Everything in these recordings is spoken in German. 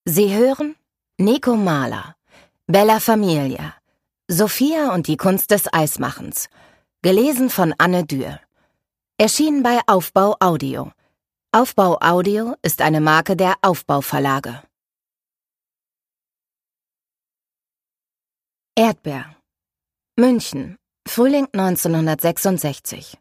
Sie hören Nico Mahler, Bella Familia, Sophia und die Kunst des Eismachens, gelesen von Anne Dürr. Erschienen bei Aufbau Audio. Aufbau Audio ist eine Marke der Aufbau Verlage. Erdbeer. München, Frühling 1966.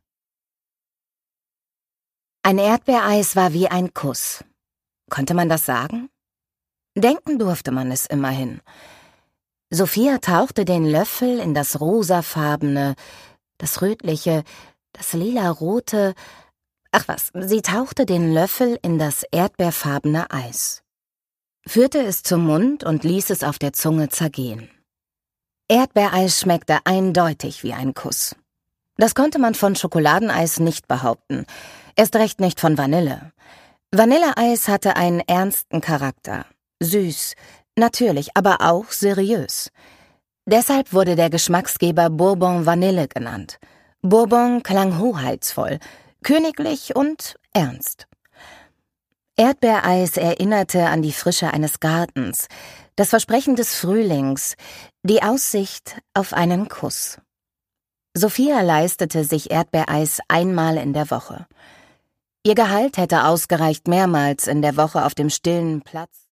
Ein Erdbeereis war wie ein Kuss. Konnte man das sagen? Denken durfte man es immerhin. Sophia tauchte den Löffel in das rosafarbene, das rötliche, das lilarote, sie tauchte den Löffel in das erdbeerfarbene Eis, führte es zum Mund und ließ es auf der Zunge zergehen. Erdbeereis schmeckte eindeutig wie ein Kuss. Das konnte man von Schokoladeneis nicht behaupten, erst recht nicht von Vanille. Vanilleeis hatte einen ernsten Charakter. Süß, natürlich, aber auch seriös. Deshalb wurde der Geschmacksgeber Bourbon Vanille genannt. Bourbon klang hoheitsvoll, königlich und ernst. Erdbeereis erinnerte an die Frische eines Gartens, das Versprechen des Frühlings, die Aussicht auf einen Kuss. Sophia leistete sich Erdbeereis einmal in der Woche. Ihr Gehalt hätte ausgereicht, mehrmals in der Woche auf dem stillen Platz